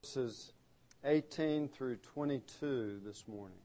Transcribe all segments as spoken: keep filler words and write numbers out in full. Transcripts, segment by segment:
Verses eighteen through twenty-two this morning.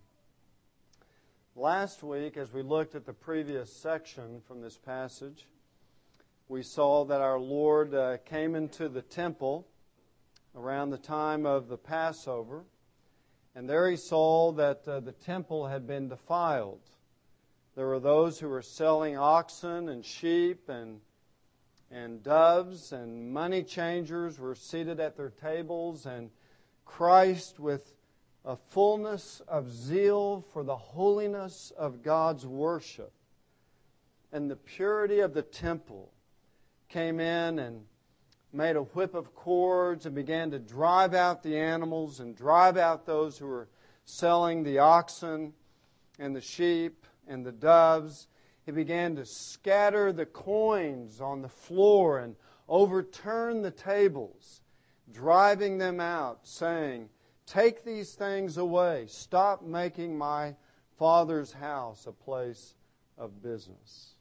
Last week, as we looked at the previous section from this passage, we saw that our Lord uh, came into the temple around the time of the Passover, and there He saw that uh, the temple had been defiled. There were those who were selling oxen and sheep and and doves and money changers were seated at their tables, and Christ, with a fullness of zeal for the holiness of God's worship and the purity of the temple, came in and made a whip of cords and began to drive out the animals and drive out those who were selling the oxen and the sheep and the doves. He began to scatter the coins on the floor and overturn the tables, driving them out, saying, "Take these things away. Stop making my Father's house a place of business."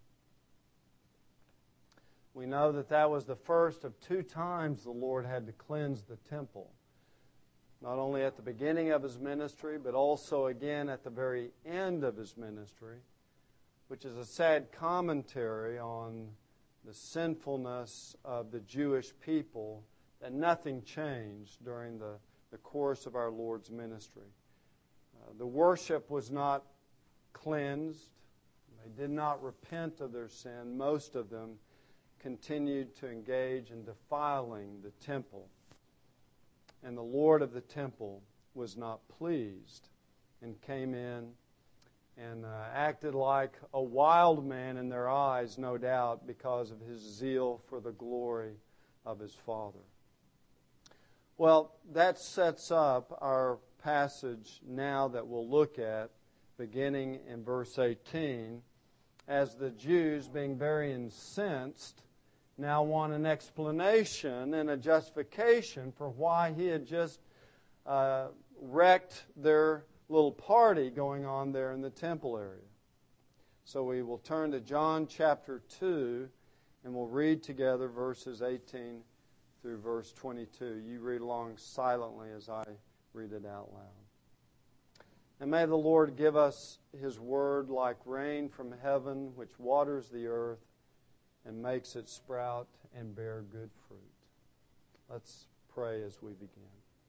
We know that that was the first of two times the Lord had to cleanse the temple, not only at the beginning of His ministry, but also again at the very end of His ministry, which is a sad commentary on the sinfulness of the Jewish people, that nothing changed during the, the course of our Lord's ministry. Uh, the worship was not cleansed. They did not repent of their sin. Most of them continued to engage in defiling the temple. And the Lord of the temple was not pleased and came in and uh, acted like a wild man in their eyes, no doubt, because of His zeal for the glory of His Father. Well, that sets up our passage now that we'll look at, beginning in verse eighteen, as the Jews, being very incensed, now want an explanation and a justification for why He had just uh, wrecked their little party going on there in the temple area. So we will turn to John chapter two, and we'll read together verses eighteen through verse twenty-two. You read along silently as I read it out loud. And may the Lord give us His word like rain from heaven, which waters the earth and makes it sprout and bear good fruit. Let's pray as we begin.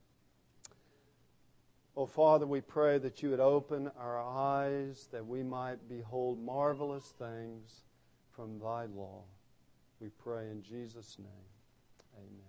Oh, Father, we pray that You would open our eyes that we might behold marvelous things from Thy law. We pray in Jesus' name. Amen.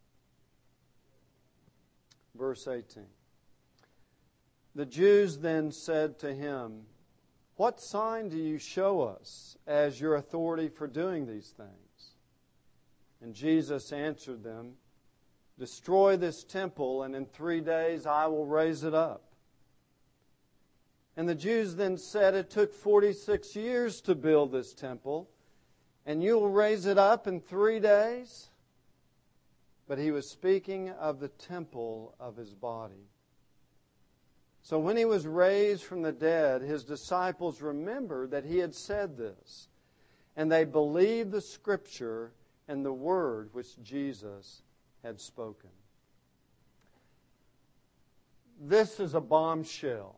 Verse eighteen. The Jews then said to Him, "What sign do You show us as Your authority for doing these things?" And Jesus answered them, "Destroy this temple, and in three days I will raise it up." And the Jews then said, "It took forty-six years to build this temple, and You will raise it up in three days?" But He was speaking of the temple of His body. So when He was raised from the dead, His disciples remembered that He had said this, and they believed the Scripture and the word which Jesus had spoken. This is a bombshell.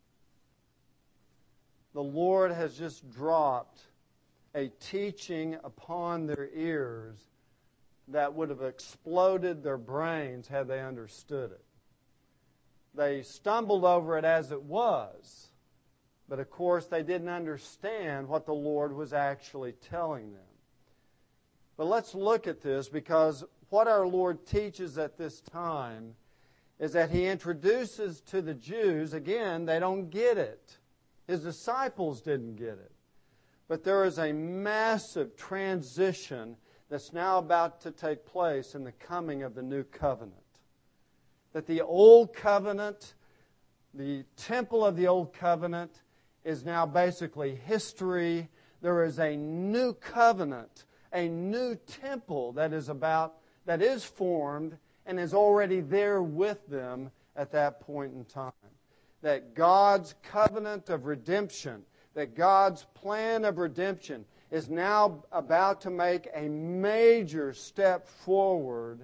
The Lord has just dropped a teaching upon their ears that would have exploded their brains had they understood it. They stumbled over it as it was, but of course they didn't understand what the Lord was actually telling them. But let's look at this, because what our Lord teaches at this time is that He introduces to the Jews, again, they don't get it. His disciples didn't get it. But there is a massive transition that's now about to take place in the coming of the new covenant. That the old covenant, the temple of the old covenant, is now basically history. There is a new covenant, a new temple that is about that is formed and is already there with them at that point in time. That God's covenant of redemption, that God's plan of redemption is now about to make a major step forward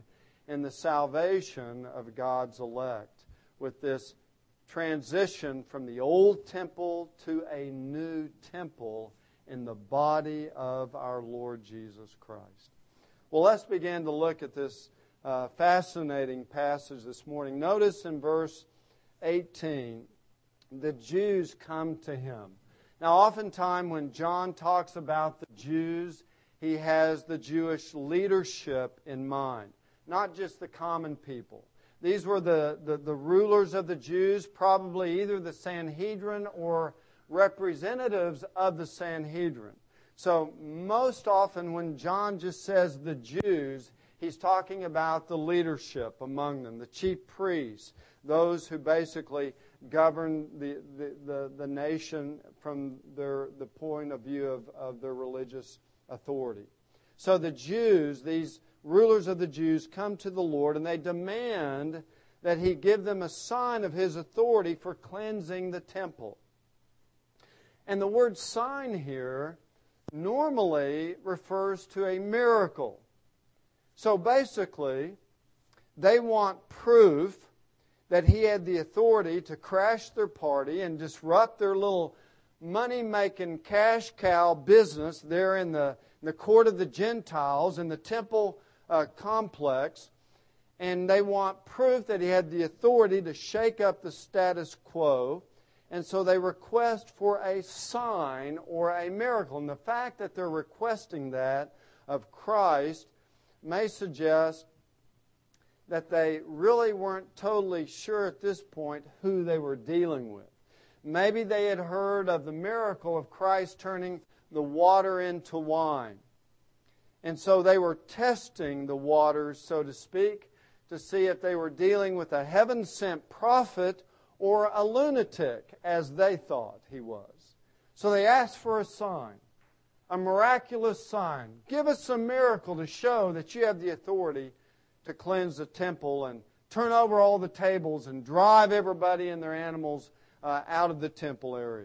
in the salvation of God's elect with this transition from the old temple to a new temple in the body of our Lord Jesus Christ. Well, let's begin to look at this uh, fascinating passage this morning. Notice in verse eighteen, the Jews come to Him. Now, oftentimes when John talks about the Jews, he has the Jewish leadership in mind, not just the common people. These were the, the, the rulers of the Jews, probably either the Sanhedrin or representatives of the Sanhedrin. So most often when John just says the Jews, he's talking about the leadership among them, the chief priests, those who basically govern the, the, the, the nation from their, the point of view of, of their religious authority. So the Jews, these rulers of the Jews, come to the Lord and they demand that He give them a sign of His authority for cleansing the temple. And the word sign here normally refers to a miracle. So basically, they want proof that He had the authority to crash their party and disrupt their little money-making cash cow business there in the, in the court of the Gentiles, in the temple uh, complex. And they want proof that He had the authority to shake up the status quo. And so they request for a sign or a miracle. And the fact that they're requesting that of Christ may suggest that they really weren't totally sure at this point who they were dealing with. Maybe they had heard of the miracle of Christ turning the water into wine. And so they were testing the waters, so to speak, to see if they were dealing with a heaven-sent prophet or a lunatic, as they thought he was. So they asked for a sign, a miraculous sign. Give us a miracle to show that you have the authority to cleanse the temple and turn over all the tables and drive everybody and their animals uh, out of the temple area.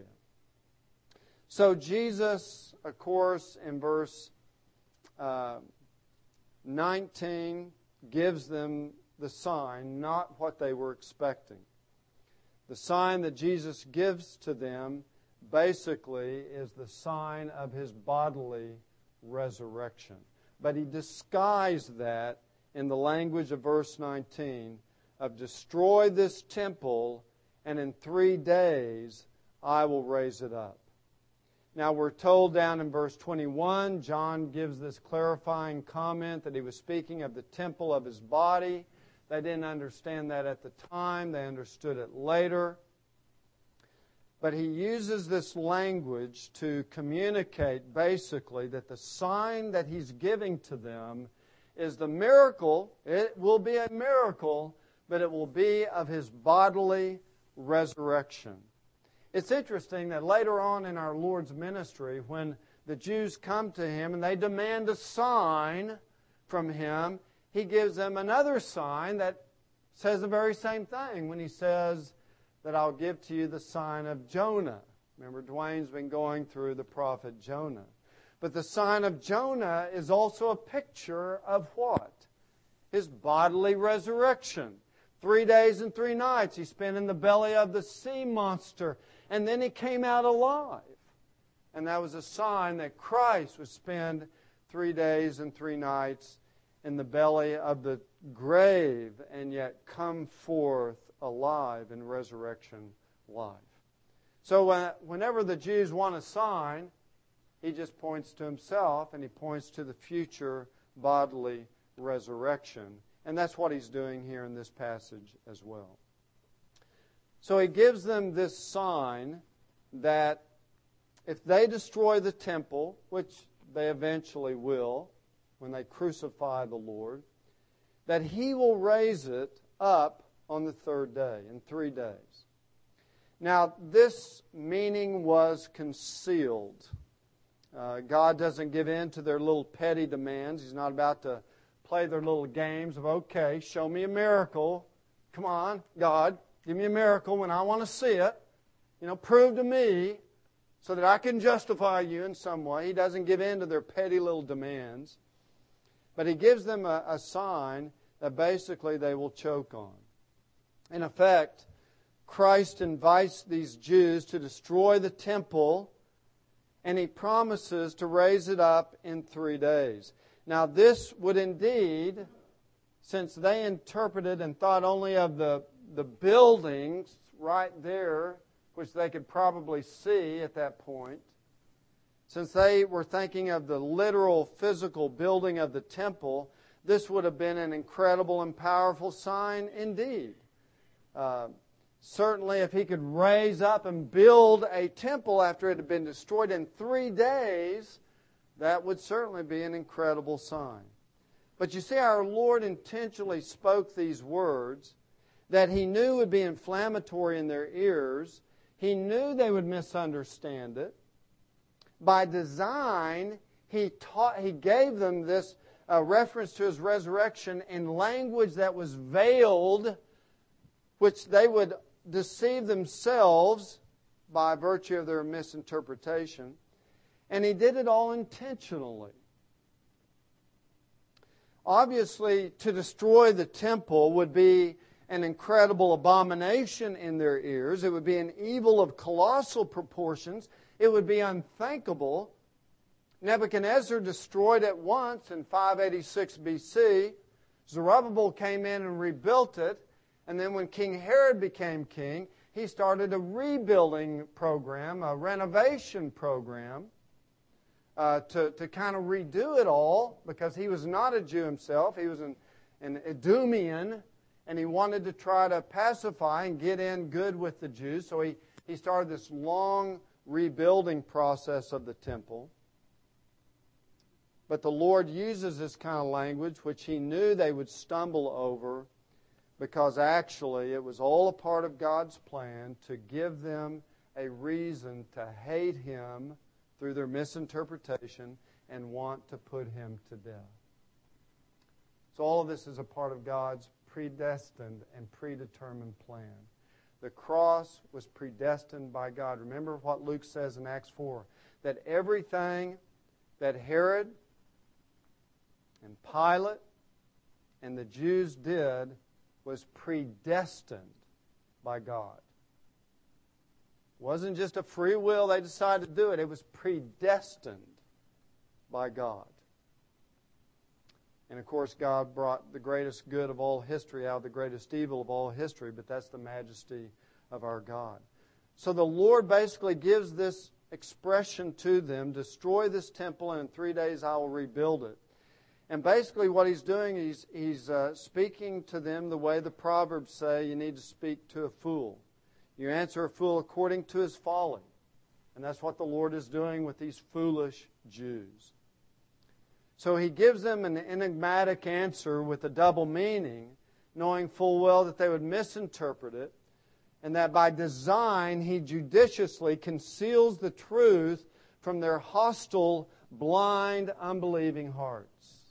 So Jesus, of course, in verse uh, nineteen, gives them the sign, not what they were expecting. The sign that Jesus gives to them basically is the sign of His bodily resurrection. But He disguised that in the language of verse nineteen of destroy this temple and in three days I will raise it up. Now we're told down in verse twenty-one, John gives this clarifying comment that he was speaking of the temple of his body. They didn't understand that at the time. They understood it later. But he uses this language to communicate basically that the sign that he's giving to them is the miracle. It will be a miracle, but it will be of His bodily resurrection. It's interesting that later on in our Lord's ministry, when the Jews come to Him and they demand a sign from Him, He gives them another sign that says the very same thing when He says that I'll give to you the sign of Jonah. Remember, Dwayne's been going through the prophet Jonah. But the sign of Jonah is also a picture of what? His bodily resurrection. Three days and three nights He spent in the belly of the sea monster, and then He came out alive. And that was a sign that Christ would spend three days and three nights in the belly of the grave and yet come forth alive in resurrection life. So uh, whenever the Jews want a sign, He just points to Himself and He points to the future bodily resurrection. And that's what He's doing here in this passage as well. So He gives them this sign that if they destroy the temple, which they eventually will when they crucify the Lord, that He will raise it up on the third day, in three days. Now, this meaning was concealed. Uh, God doesn't give in to their little petty demands. He's not about to play their little games of, okay, show me a miracle. Come on, God, give me a miracle when I want to see it. You know, prove to me so that I can justify you in some way. He doesn't give in to their petty little demands. But He gives them a, a sign that basically they will choke on. In effect, Christ invites these Jews to destroy the temple, and He promises to raise it up in three days. Now this would indeed, since they interpreted and thought only of the, the buildings right there, which they could probably see at that point, since they were thinking of the literal physical building of the temple, this would have been an incredible and powerful sign indeed. Uh, certainly if He could raise up and build a temple after it had been destroyed in three days, that would certainly be an incredible sign. But you see, our Lord intentionally spoke these words that He knew would be inflammatory in their ears. He knew they would misunderstand it. By design, He taught, He gave them this uh, reference to His resurrection in language that was veiled, which they would deceive themselves by virtue of their misinterpretation. And He did it all intentionally. Obviously, to destroy the temple would be an incredible abomination in their ears. It would be an evil of colossal proportions. It would be unthinkable. Nebuchadnezzar destroyed it once in five eighty-six B C. Zerubbabel came in and rebuilt it. And then when King Herod became king, he started a rebuilding program, a renovation program, uh, to, to kind of redo it all, because he was not a Jew himself. He was an, an Edomian, and he wanted to try to pacify and get in good with the Jews. So he, he started this long rebuilding process of the temple. But the Lord uses this kind of language, which He knew they would stumble over, because actually it was all a part of God's plan to give them a reason to hate Him through their misinterpretation and want to put Him to death. So all of this is a part of God's predestined and predetermined plan. The cross was predestined by God. Remember what Luke says in Acts four, that everything that Herod and Pilate and the Jews did was predestined by God. It wasn't just a free will they decided to do it. It was predestined by God. And of course, God brought the greatest good of all history out of the greatest evil of all history, but that's the majesty of our God. So the Lord basically gives this expression to them: destroy this temple, and in three days I will rebuild it. And basically what He's doing, He's, he's uh, speaking to them the way the Proverbs say you need to speak to a fool. You answer a fool according to his folly. And that's what the Lord is doing with these foolish Jews. So He gives them an enigmatic answer with a double meaning, knowing full well that they would misinterpret it, and that by design He judiciously conceals the truth from their hostile, blind, unbelieving hearts.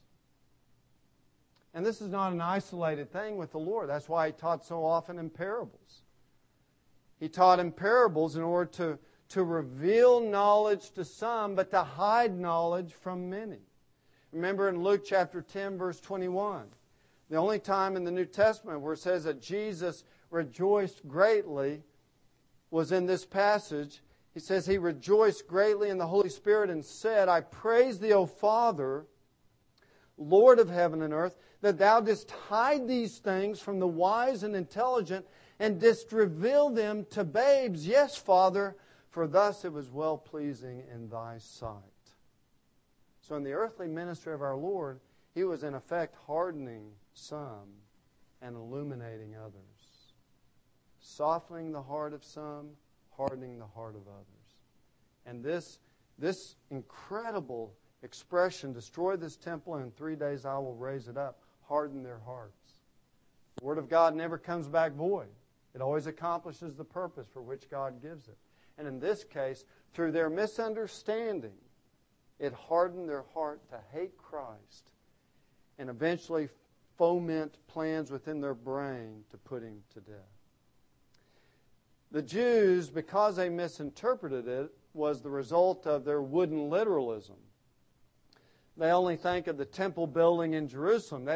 And this is not an isolated thing with the Lord. That's why He taught so often in parables. He taught in parables in order to, to reveal knowledge to some, but to hide knowledge from many. Remember in Luke chapter ten, verse twenty-one, the only time in the New Testament where it says that Jesus rejoiced greatly was in this passage. He says, He rejoiced greatly in the Holy Spirit and said, I praise Thee, O Father, Lord of heaven and earth, that Thou didst hide these things from the wise and intelligent, and didst reveal them to babes. Yes, Father, for thus it was well-pleasing in Thy sight. So in the earthly ministry of our Lord, He was in effect hardening some and illuminating others. Softening the heart of some, hardening the heart of others. And this, this incredible expression, destroy this temple and in three days I will raise it up, harden their hearts. The Word of God never comes back void. It always accomplishes the purpose for which God gives it. And in this case, through their misunderstanding, it hardened their heart to hate Christ and eventually foment plans within their brain to put Him to death. The Jews, because they misinterpreted it, was the result of their wooden literalism. They only think of the temple building in Jerusalem. They don't,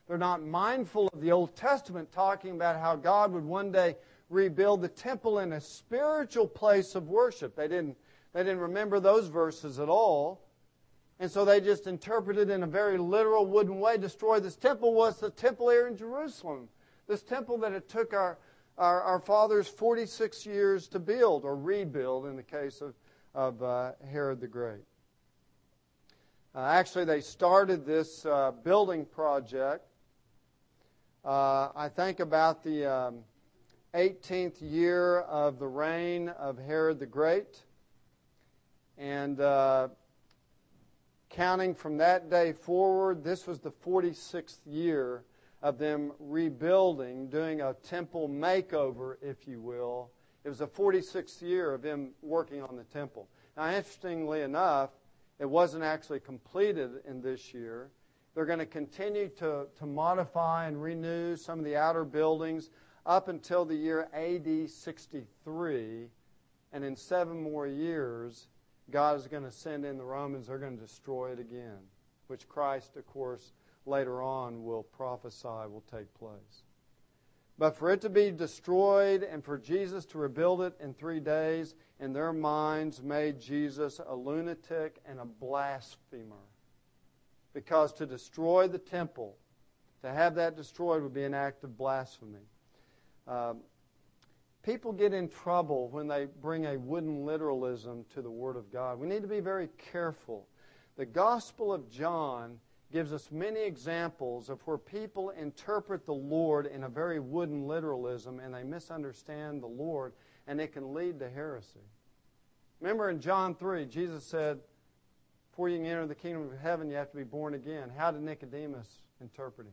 They're not mindful of the Old Testament talking about how God would one day rebuild the temple in a spiritual place of worship. They didn't, they didn't remember those verses at all. And so they just interpreted in a very literal wooden way, destroy this temple was the temple here in Jerusalem. This temple that it took our, our, our fathers forty-six years to build, or rebuild in the case of, of uh, Herod the Great. Uh, actually, they started this uh, building project, uh, I think about the um, eighteenth year of the reign of Herod the Great. And uh, counting from that day forward, this was the forty-sixth year of them rebuilding, doing a temple makeover, if you will. It was the forty-sixth year of them working on the temple. Now, interestingly enough, it wasn't actually completed in this year. They're going to continue to, to modify and renew some of the outer buildings up until the year A D sixty-three. And in seven more years, God is going to send in the Romans. They're going to destroy it again, which Christ, of course, later on will prophesy will take place. But for it to be destroyed and for Jesus to rebuild it in three days, in their minds made Jesus a lunatic and a blasphemer. Because to destroy the temple, to have that destroyed would be an act of blasphemy. Um, people get in trouble when they bring a wooden literalism to the Word of God. We need to be very careful. The Gospel of John gives us many examples of where people interpret the Lord in a very wooden literalism and they misunderstand the Lord, and it can lead to heresy. Remember in John three, Jesus said, before you can enter the kingdom of heaven, you have to be born again. How did Nicodemus interpret him?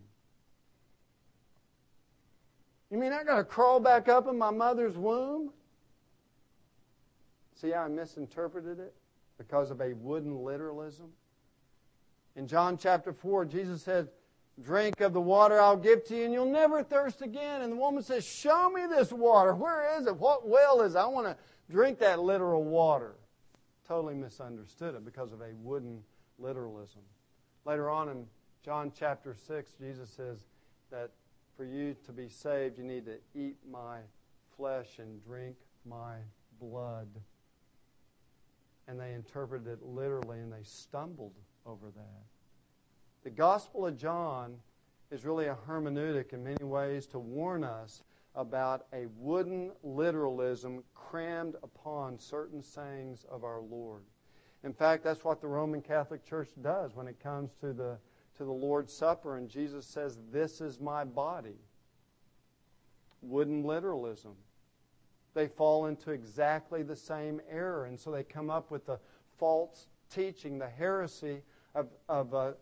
You mean I got to crawl back up in my mother's womb? See how I misinterpreted it? Because of a wooden literalism. In John chapter four, Jesus said, drink of the water I'll give to you and you'll never thirst again. And the woman says, show me this water. Where is it? What well is it? I want to drink that literal water. Totally misunderstood it because of a wooden literalism. Later on in John chapter six, Jesus says that for you to be saved, you need to eat my flesh and drink my blood. And they interpreted it literally and they stumbled over that. The Gospel of John is really a hermeneutic in many ways to warn us about a wooden literalism crammed upon certain sayings of our Lord. In fact, that's what the Roman Catholic Church does when it comes to the, to the Lord's Supper, and Jesus says, this is my body. Wooden literalism. They fall into exactly the same error, and so they come up with the false teaching, the heresy of, of uh,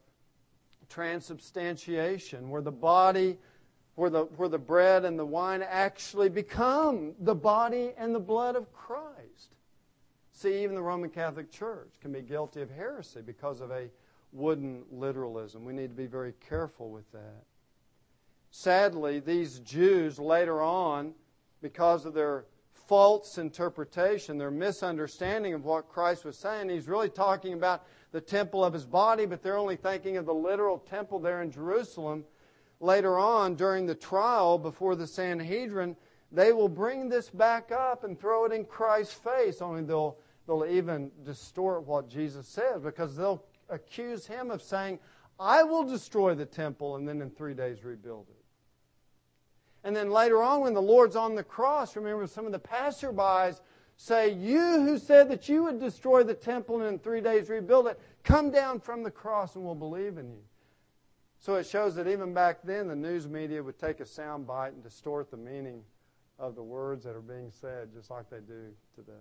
transubstantiation, where the body, where the, where the bread and the wine actually become the body and the blood of Christ. See, even the Roman Catholic Church can be guilty of heresy because of a wooden literalism. We need to be very careful with that. Sadly, these Jews later on, because of their false interpretation, their misunderstanding of what Christ was saying, he's really talking about the temple of his body, but they're only thinking of the literal temple there in Jerusalem. Later on, during the trial before the Sanhedrin, they will bring this back up and throw it in Christ's face, only they'll, they'll even distort what Jesus says, because they'll accuse him of saying, I will destroy the temple and then in three days rebuild it. And then later on, when the Lord's on the cross, remember some of the passerbys say, you who said that you would destroy the temple and in three days rebuild it, come down from the cross and we'll believe in you. So it shows that even back then, the news media would take a sound bite and distort the meaning of the words that are being said, just like they do today.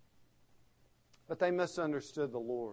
But they misunderstood the Lord.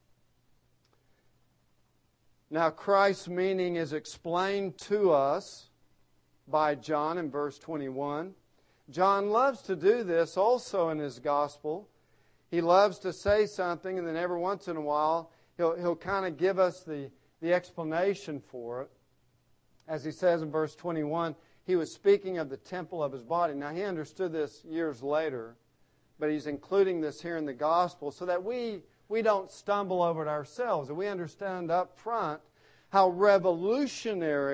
Now, Christ's meaning is explained to us by John in verse twenty-one. John loves to do this also in his gospel. He loves to say something, and then every once in a while, he'll, he'll kind of give us the, the explanation for it. As he says in verse twenty-one, he was speaking of the temple of his body. Now, he understood this years later, but he's including this here in the gospel so that we, we don't stumble over it ourselves, that we understand up front how revolutionary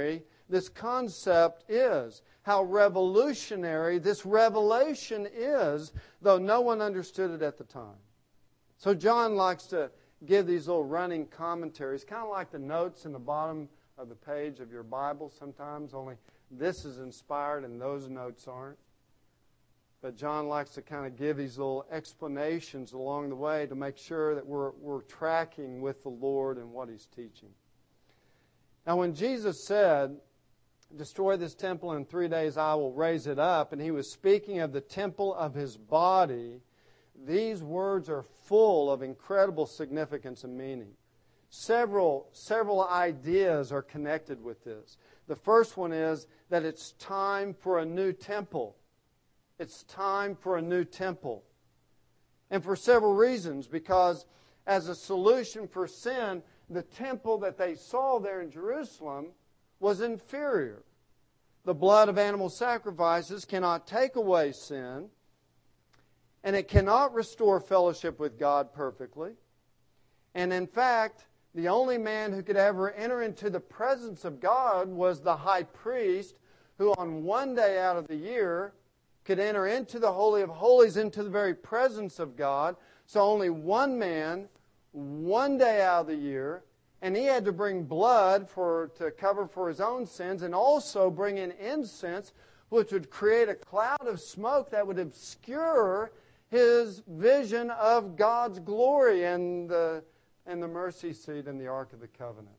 this concept is, how revolutionary this revelation is, though no one understood it at the time. So John likes to give these little running commentaries, kind of like the notes in the bottom of the page of your Bible sometimes, only this is inspired and those notes aren't. But John likes to kind of give these little explanations along the way to make sure that we're, we're tracking with the Lord and what He's teaching. Now when Jesus said, destroy this temple in three days I will raise it up, and He was speaking of the temple of His body, these words are full of incredible significance and meaning. Several, several ideas are connected with this. The first one is that it's time for a new temple. It's time for a new temple. And for several reasons, because as a solution for sin, the temple that they saw there in Jerusalem was inferior. The blood of animal sacrifices cannot take away sin, and it cannot restore fellowship with God perfectly. And in fact, the only man who could ever enter into the presence of God was the high priest, who on one day out of the year could enter into the Holy of Holies, into the very presence of God. So only one man, one day out of the year, and he had to bring blood for to cover for his own sins, and also bring in incense, which would create a cloud of smoke that would obscure his vision of God's glory and the, and the mercy seat and the Ark of the Covenant.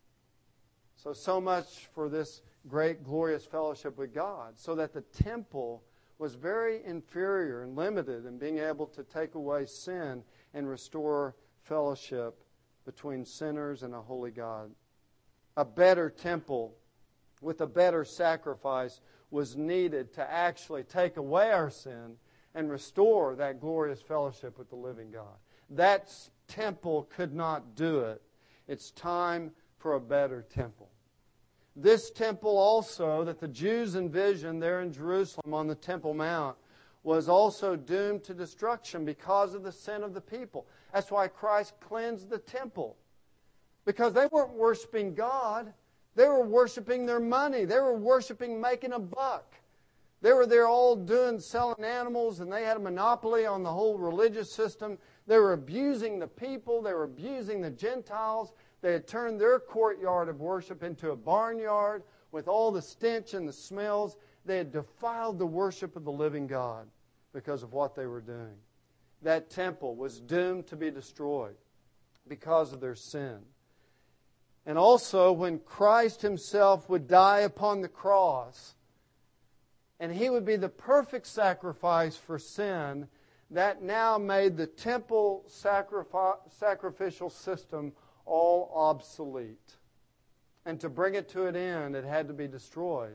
So, so much for this great glorious fellowship with God, so that the temple was very inferior and limited in being able to take away sin and restore fellowship between sinners and a holy God. A better temple with a better sacrifice was needed to actually take away our sin and restore that glorious fellowship with the living God. That temple could not do it. It's time for a better temple. This temple also that the Jews envisioned there in Jerusalem on the Temple Mount was also doomed to destruction because of the sin of the people. That's why Christ cleansed the temple. Because they weren't worshiping God. They were worshiping their money. They were worshiping making a buck. They were there all doing, selling animals, and they had a monopoly on the whole religious system. They were abusing the people. They were abusing the Gentiles. They had turned their courtyard of worship into a barnyard with all the stench and the smells. They had defiled the worship of the living God because of what they were doing. That temple was doomed to be destroyed because of their sin. And also, when Christ Himself would die upon the cross, and He would be the perfect sacrifice for sin, that now made the temple sacrifice, sacrificial system all obsolete. And to bring it to an end, it had to be destroyed.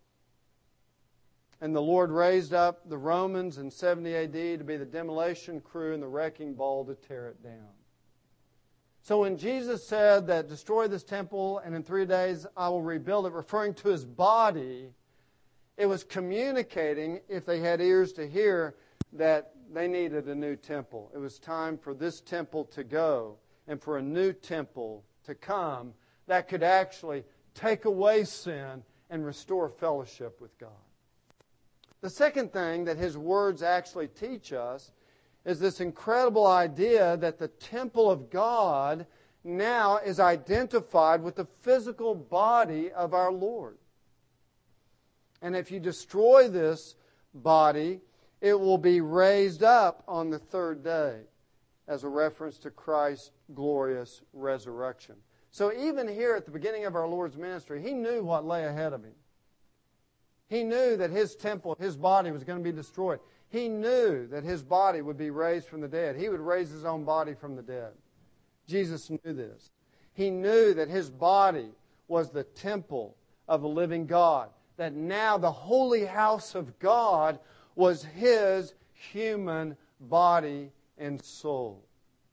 And the Lord raised up the Romans in seventy A D to be the demolition crew and the wrecking ball to tear it down. So when Jesus said that destroy this temple and in three days I will rebuild it, referring to His body, it was communicating, if they had ears to hear, that they needed a new temple. It was time for this temple to go and for a new temple to come that could actually take away sin and restore fellowship with God. The second thing that His words actually teach us is this incredible idea that the temple of God now is identified with the physical body of our Lord. And if you destroy this body, it will be raised up on the third day, as a reference to Christ's glorious resurrection. So even here at the beginning of our Lord's ministry, He knew what lay ahead of Him. He knew that His temple, His body was going to be destroyed. He knew that His body would be raised from the dead. He would raise His own body from the dead. Jesus knew this. He knew that His body was the temple of the living God. That now the holy house of God was His human body and soul.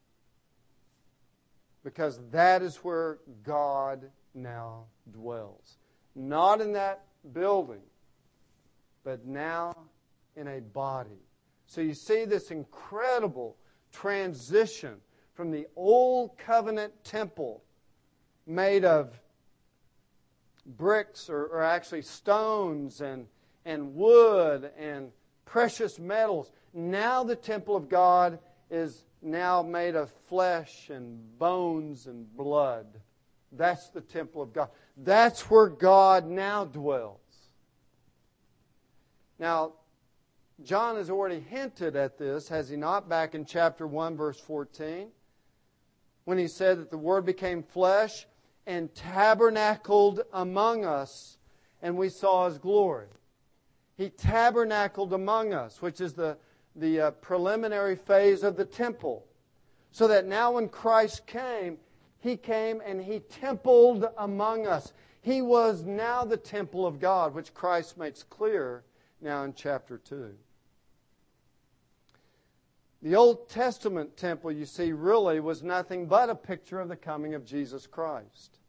Because that is where God now dwells. Not in that building, but now in a body. So you see this incredible transition from the old covenant temple made of bricks are, are actually stones and, and wood and precious metals. Now the temple of God is now made of flesh and bones and blood. That's the temple of God. That's where God now dwells. Now, John has already hinted at this, has he not, back in chapter one, verse fourteen, when he said that the Word became flesh and tabernacled among us, and we saw His glory. He tabernacled among us, which is the, the uh, preliminary phase of the temple. So that now when Christ came, He came and He templed among us. He was now the temple of God, which Christ makes clear now in chapter two. The Old Testament temple, you see, really was nothing but a picture of the coming of Jesus Christ.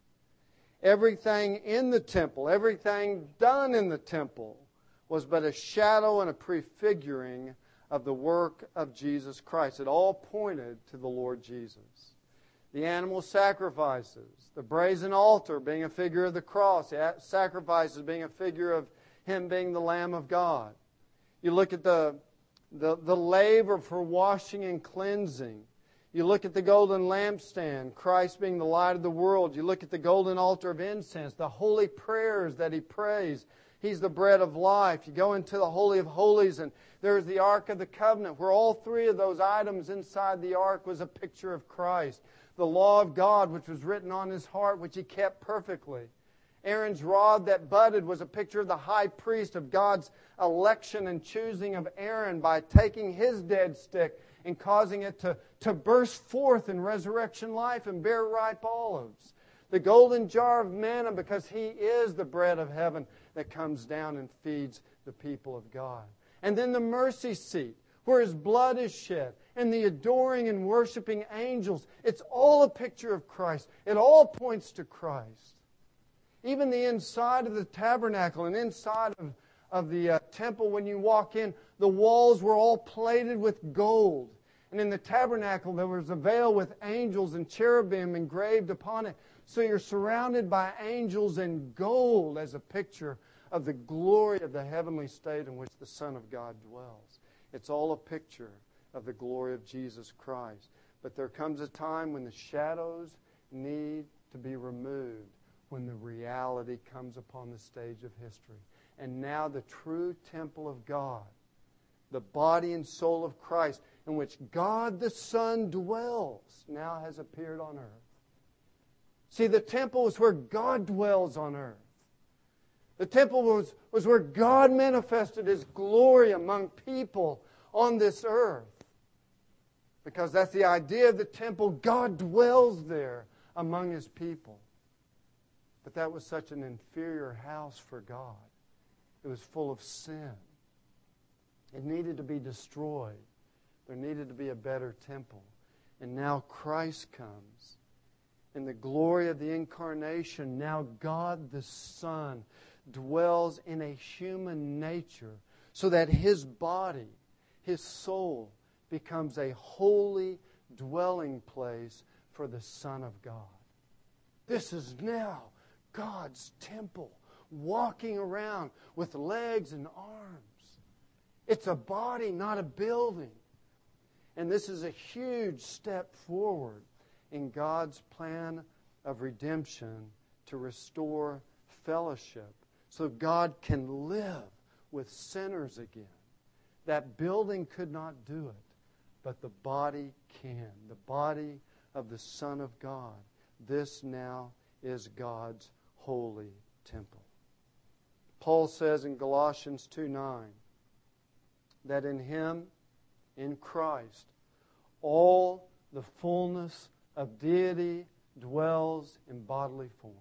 Everything in the temple, everything done in the temple, was but a shadow and a prefiguring of the work of Jesus Christ. It all pointed to the Lord Jesus. The animal sacrifices, the brazen altar being a figure of the cross, the sacrifices being a figure of Him being the Lamb of God. You look at the, the, the laver for washing and cleansing. You look at the golden lampstand, Christ being the light of the world. You look at the golden altar of incense, the holy prayers that He prays. He's the bread of life. You go into the Holy of Holies, and there's the Ark of the Covenant, where all three of those items inside the Ark was a picture of Christ. The law of God, which was written on His heart, which He kept perfectly. Aaron's rod that budded was a picture of the high priest, of God's election and choosing of Aaron by taking his dead stick and causing it to, to burst forth in resurrection life and bear ripe olives. The golden jar of manna, because He is the bread of heaven that comes down and feeds the people of God. And then the mercy seat, where His blood is shed, and the adoring and worshiping angels. It's all a picture of Christ. It all points to Christ. Even the inside of the tabernacle and inside of, of the uh, temple, when you walk in, the walls were all plated with gold. And in the tabernacle, there was a veil with angels and cherubim engraved upon it. So you're surrounded by angels and gold as a picture of the glory of the heavenly state in which the Son of God dwells. It's all a picture of the glory of Jesus Christ. But there comes a time when the shadows need to be removed, when the reality comes upon the stage of history. And now the true temple of God, the body and soul of Christ, in which God the Son dwells, now has appeared on earth. See, the temple is where God dwells on earth. The temple was, was where God manifested His glory among people on this earth. Because that's the idea of the temple. God dwells there among His people. But that was such an inferior house for God. It was full of sin. It needed to be destroyed. There needed to be a better temple. And now Christ comes. In the glory of the incarnation, now God the Son dwells in a human nature so that His body, His soul, becomes a holy dwelling place for the Son of God. This is now God's temple, walking around with legs and arms. It's a body, not a building. And this is a huge step forward in God's plan of redemption to restore fellowship so God can live with sinners again. That building could not do it, but the body can. The body of the Son of God. This now is God's holy temple. Paul says in Galatians two nine that in Him, in Christ, all the fullness of deity dwells in bodily form.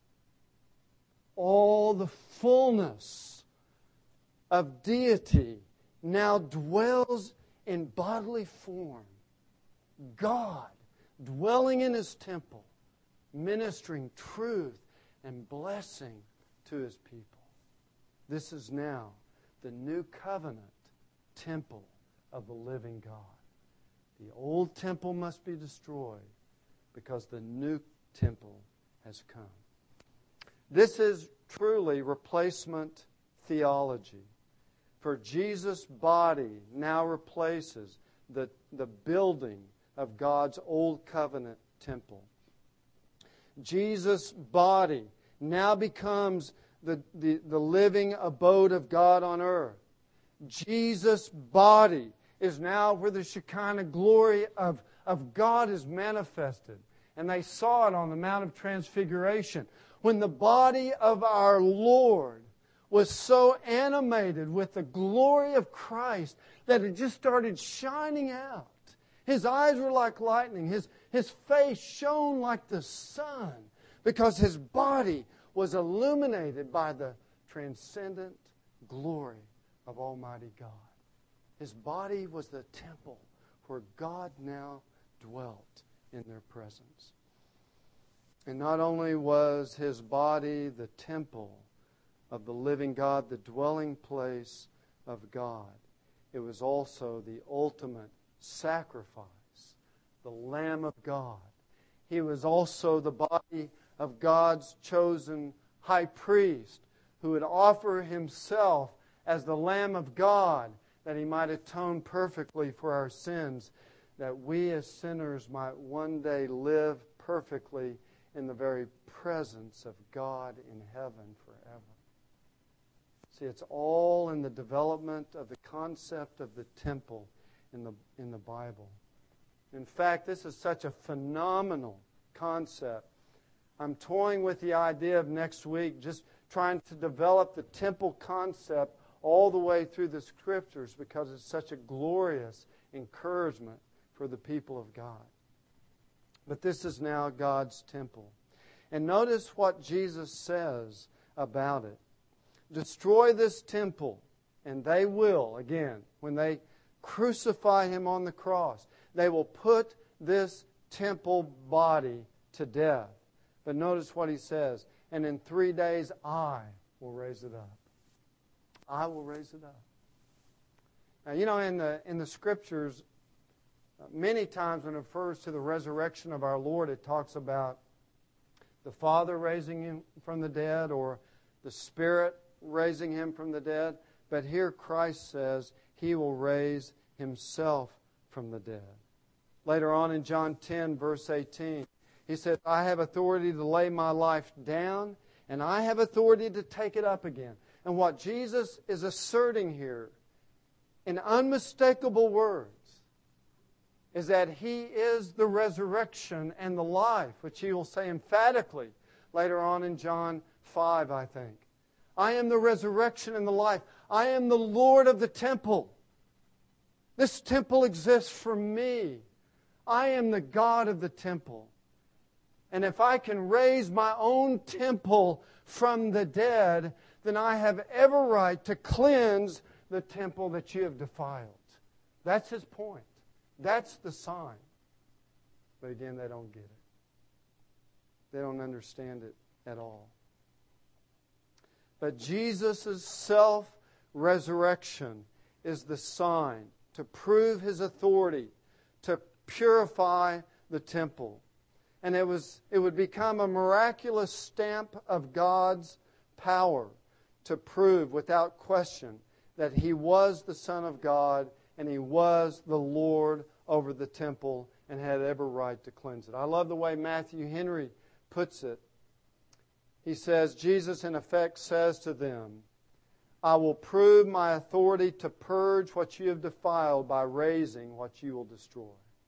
All the fullness of deity now dwells in bodily form. God dwelling in His temple, ministering truth and blessing to His people. This is now the new covenant temple of the living God. The old temple must be destroyed because the new temple has come. This is truly replacement theology. For Jesus' body now replaces the, the building of God's old covenant temple. Jesus' body now becomes the, the, the living abode of God on earth. Jesus' body is now where the Shekinah glory of, of God is manifested. And they saw it on the Mount of Transfiguration, when the body of our Lord was so animated with the glory of Christ that it just started shining out. His eyes were like lightning. His, his face shone like the sun, because His body was illuminated by the transcendent glory of Almighty God. His body was the temple where God now dwelt in their presence. And not only was His body the temple of the living God, the dwelling place of God, it was also the ultimate sacrifice, the Lamb of God. He was also the body of God's chosen high priest, who would offer Himself as the Lamb of God, that He might atone perfectly for our sins, that we as sinners might one day live perfectly in the very presence of God in heaven forever. See, it's all in the development of the concept of the temple in the, in the Bible. In fact, this is such a phenomenal concept. I'm toying with the idea of next week, just trying to develop the temple concept all the way through the Scriptures, because it's such a glorious encouragement for the people of God. But this is now God's temple. And notice what Jesus says about it. Destroy this temple, and they will, again, when they crucify Him on the cross, they will put this temple body to death. But notice what He says, and in three days I will raise it up. I will raise it up. Now, you know, in the, in the Scriptures, many times when it refers to the resurrection of our Lord, it talks about the Father raising Him from the dead, or the Spirit raising Him from the dead. But here Christ says He will raise Himself from the dead. Later on in John ten, verse eighteen, He said, I have authority to lay my life down, and I have authority to take it up again. And what Jesus is asserting here, in unmistakable words, is that He is the resurrection and the life, which He will say emphatically later on in John five, I think. I am the resurrection and the life. I am the Lord of the temple. This temple exists for me. I am the God of the temple. And if I can raise my own temple from the dead, then I have every right to cleanse the temple that you have defiled. That's His point. That's the sign. But again, they don't get it. They don't understand it at all. But Jesus' self-resurrection is the sign to prove His authority, to purify the temple. And it was it would become a miraculous stamp of God's power to prove without question that He was the Son of God and He was the Lord over the temple and had every right to cleanse it. I love the way Matthew Henry puts it. He says, Jesus in effect says to them, I will prove my authority to purge what you have defiled by raising what you will destroy.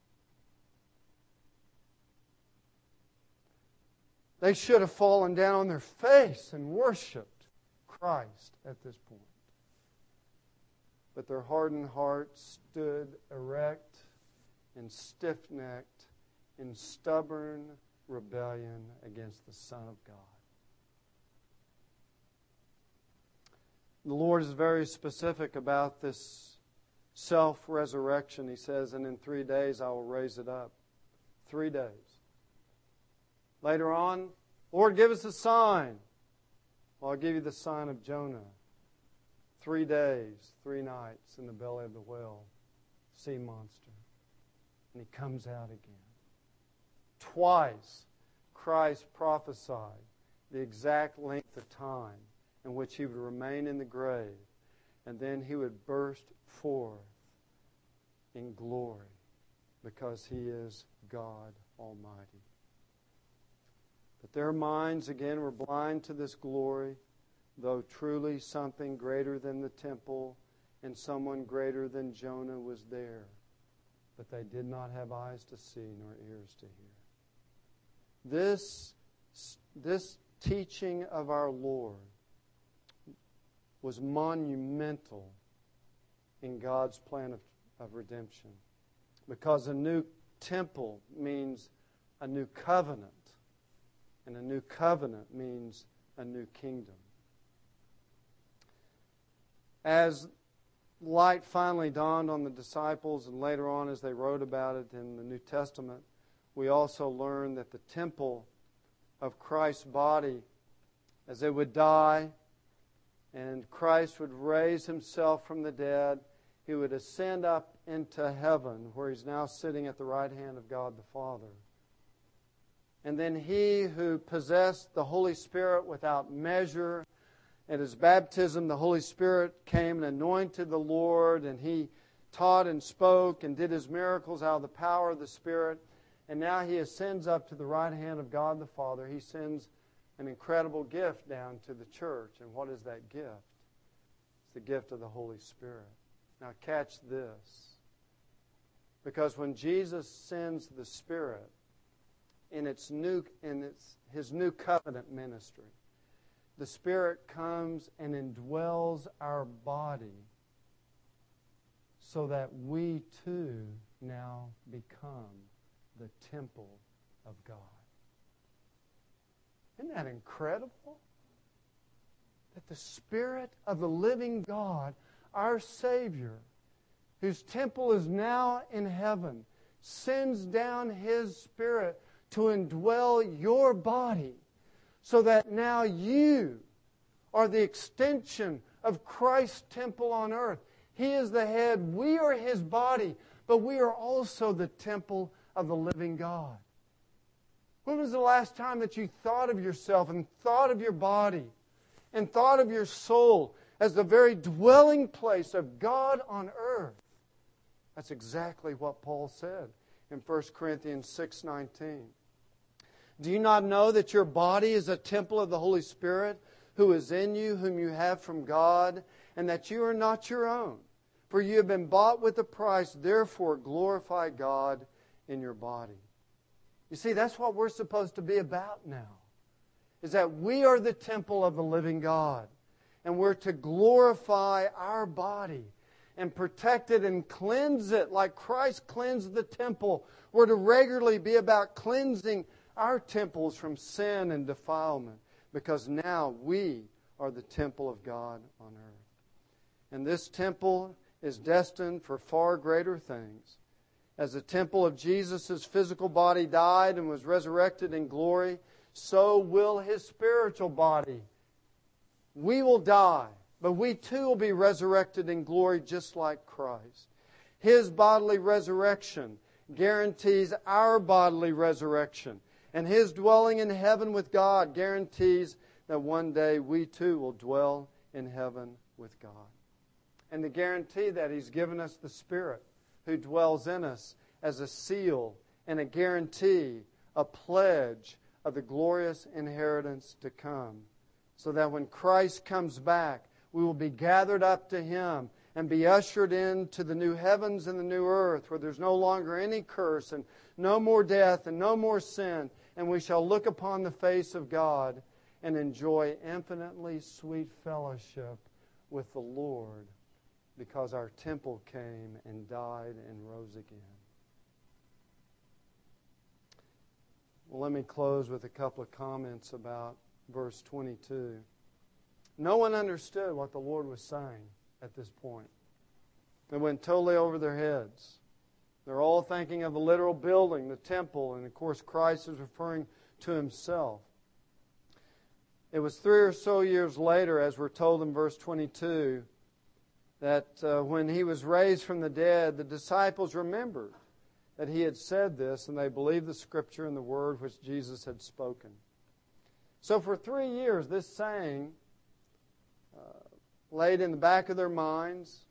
They should have fallen down on their face and worshipped Christ at this point. But their hardened hearts stood erect and stiff-necked in stubborn rebellion against the Son of God. The Lord is very specific about this self-resurrection. He says, and in three days I will raise it up. Three days. Later on, Lord, give us a sign. Well, I'll give you the sign of Jonah. Three days, three nights in the belly of the whale, sea monster. And he comes out again. Twice, Christ prophesied the exact length of time in which He would remain in the grave, and then He would burst forth in glory because He is God Almighty. But their minds, again, were blind to this glory, though truly something greater than the temple and someone greater than Jonah was there. But they did not have eyes to see nor ears to hear. This, this teaching of our Lord was monumental in God's plan of, of redemption, because a new temple means a new covenant, and a new covenant means a new kingdom. As light finally dawned on the disciples, and later on as they wrote about it in the New Testament, we also learn that the temple of Christ's body, as it would die and Christ would raise Himself from the dead, He would ascend up into heaven, where He's now sitting at the right hand of God the Father. And then He who possessed the Holy Spirit without measure, at His baptism, the Holy Spirit came and anointed the Lord, and He taught and spoke and did His miracles out of the power of the Spirit. And now He ascends up to the right hand of God the Father. He sends an incredible gift down to the church. And what is that gift? It's the gift of the Holy Spirit. Now catch this. Because when Jesus sends the Spirit in its new in its His new covenant ministry, the Spirit comes and indwells our body so that we too now become the temple of God. Isn't that incredible? That the Spirit of the living God, our Savior, whose temple is now in heaven, sends down His Spirit to indwell your body, so that now you are the extension of Christ's temple on earth. He is the head, we are His body, but we are also the temple of the living God. When was the last time that you thought of yourself and thought of your body and thought of your soul as the very dwelling place of God on earth? That's exactly what Paul said in First Corinthians six nineteen. Do you not know that your body is a temple of the Holy Spirit who is in you, whom you have from God, and that you are not your own? For you have been bought with a price, therefore glorify God in your body. You see, that's what we're supposed to be about now, is that we are the temple of the living God, and we're to glorify our body and protect it and cleanse it like Christ cleansed the temple. We're to regularly be about cleansing our temples from sin and defilement, because now we are the temple of God on earth. And this temple is destined for far greater things. As the temple of Jesus' physical body died and was resurrected in glory, so will His spiritual body. We will die, but we too will be resurrected in glory just like Christ. His bodily resurrection guarantees our bodily resurrection. And His dwelling in heaven with God guarantees that one day we too will dwell in heaven with God. And to guarantee that, He's given us the Spirit who dwells in us as a seal and a guarantee, a pledge of the glorious inheritance to come. So that when Christ comes back, we will be gathered up to Him and be ushered into the new heavens and the new earth, where there's no longer any curse and no more death and no more sin. And we shall look upon the face of God and enjoy infinitely sweet fellowship with the Lord, because our temple came and died and rose again. Well, let me close with a couple of comments about verse twenty-two. No one understood what the Lord was saying at this point. It went totally over their heads. They're all thinking of the literal building, the temple, and of course Christ is referring to Himself. It was three or so years later, as we're told in verse twenty-two, that uh, when He was raised from the dead, the disciples remembered that He had said this, and they believed the Scripture and the word which Jesus had spoken. So for three years, this saying uh, laid in the back of their minds,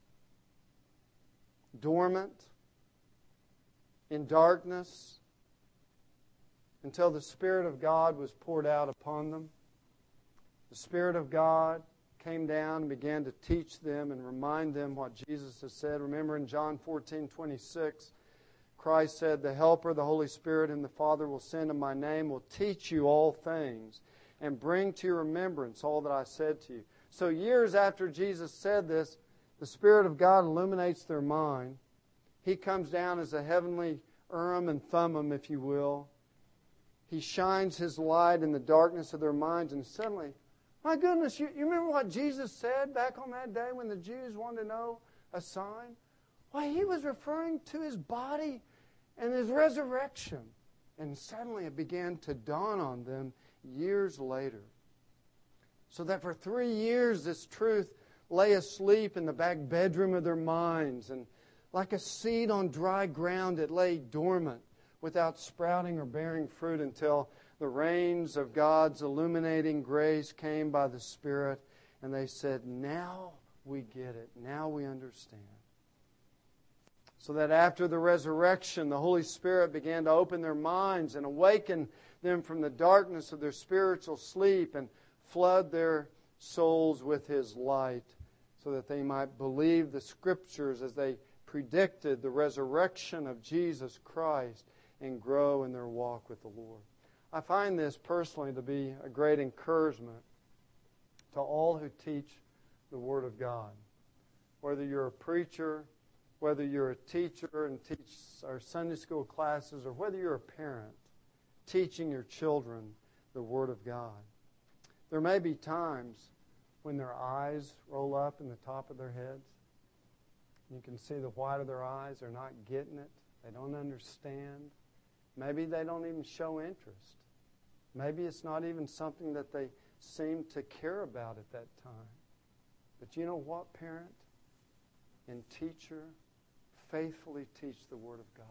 dormant, in darkness, until the Spirit of God was poured out upon them. The Spirit of God came down and began to teach them and remind them what Jesus has said. Remember in John fourteen twenty-six, Christ said, "The Helper, the Holy Spirit, whom the Father will send in my name, will teach you all things and bring to your remembrance all that I said to you." So years after Jesus said this, the Spirit of God illuminates their mind. He comes down as a heavenly Urim and Thummim, if you will. He shines His light in the darkness of their minds, and suddenly, my goodness, you, you remember what Jesus said back on that day when the Jews wanted to know a sign? Why, He was referring to His body and His resurrection. And suddenly it began to dawn on them years later. So that for three years this truth lay asleep in the back bedroom of their minds, and like a seed on dry ground, it lay dormant without sprouting or bearing fruit until the rains of God's illuminating grace came by the Spirit, and they said, "Now we get it. Now we understand." So that after the resurrection, the Holy Spirit began to open their minds and awaken them from the darkness of their spiritual sleep and flood their souls with His light so that they might believe the Scriptures as they predicted the resurrection of Jesus Christ and grow in their walk with the Lord. I find this personally to be a great encouragement to all who teach the Word of God. Whether you're a preacher, whether you're a teacher and teach our Sunday school classes, or whether you're a parent teaching your children the Word of God. There may be times when their eyes roll up in the top of their heads. You can see the white of their eyes. They're not getting it. They don't understand. Maybe they don't even show interest. Maybe it's not even something that they seem to care about at that time. But you know what, parent and teacher? Faithfully teach the Word of God.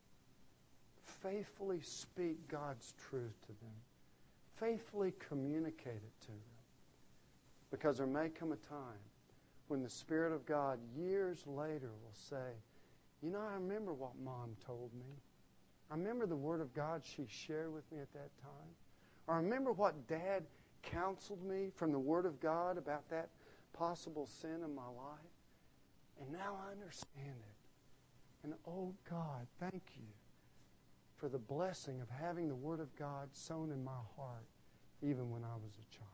Faithfully speak God's truth to them. Faithfully communicate it to them. Because there may come a time when the Spirit of God years later will say, "You know, I remember what Mom told me. I remember the Word of God she shared with me at that time. Or I remember what Dad counseled me from the Word of God about that possible sin in my life. And now I understand it. And oh God, thank you for the blessing of having the Word of God sown in my heart even when I was a child."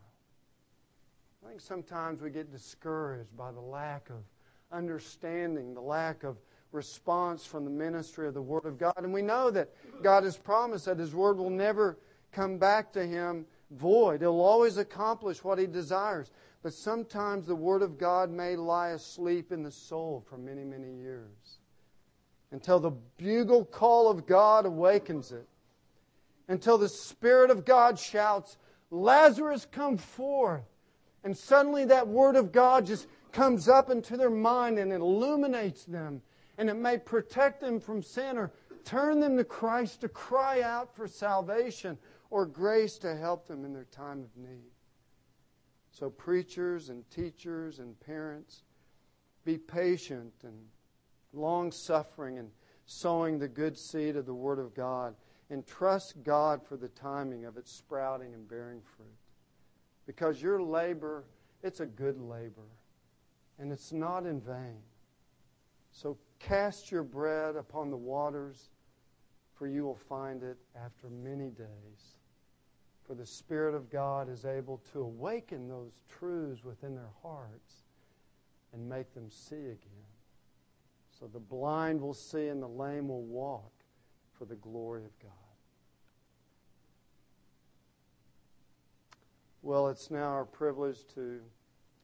I think sometimes we get discouraged by the lack of understanding, the lack of response from the ministry of the Word of God. And we know that God has promised that His Word will never come back to Him void. It will always accomplish what He desires. But sometimes the Word of God may lie asleep in the soul for many, many years, until the bugle call of God awakens it, until the Spirit of God shouts, "Lazarus, come forth." And suddenly that Word of God just comes up into their mind and it illuminates them. And it may protect them from sin or turn them to Christ to cry out for salvation or grace to help them in their time of need. So preachers and teachers and parents, be patient and long-suffering and sowing the good seed of the Word of God. And trust God for the timing of its sprouting and bearing fruit. Because your labor, it's a good labor. And it's not in vain. So cast your bread upon the waters, for you will find it after many days. For the Spirit of God is able to awaken those truths within their hearts and make them see again. So the blind will see and the lame will walk for the glory of God. Well, it's now our privilege to